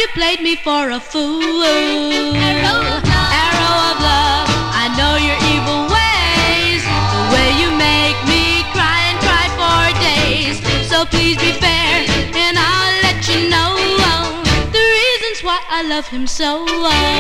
played me for a fool. Arrow of love, I know your evil ways, the way you make me cry and cry for days. So please be fair, and I'll let you know the reasons why I love him so.